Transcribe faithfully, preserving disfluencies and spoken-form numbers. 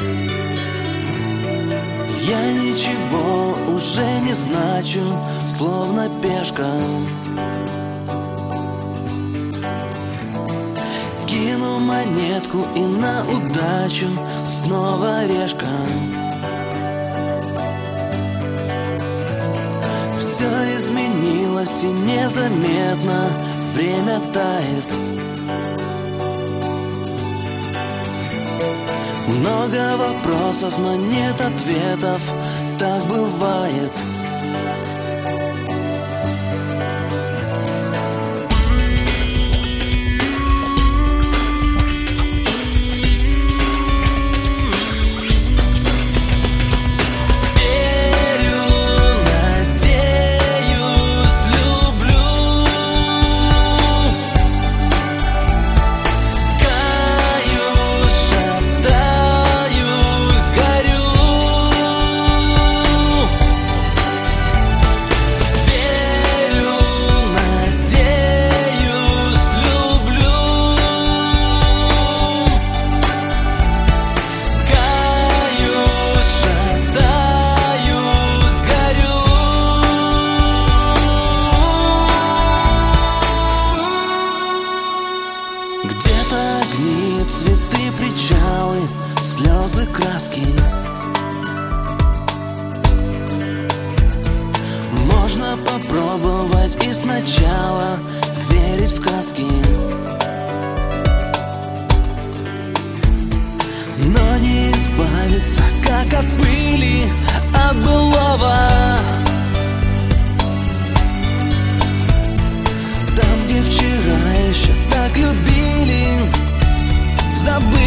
Я ничего уже не значу, словно пешка. Кину монетку и на удачу снова решка. Все изменилось и незаметно время тает. Много вопросов, но нет ответов, так бывает. Где-то огни, цветы, причалы, слезы, краски. Можно попробовать и сначала верить в сказки, но не избавиться, как от пыли, от былого. Там, где вчера еще так любили, забыть.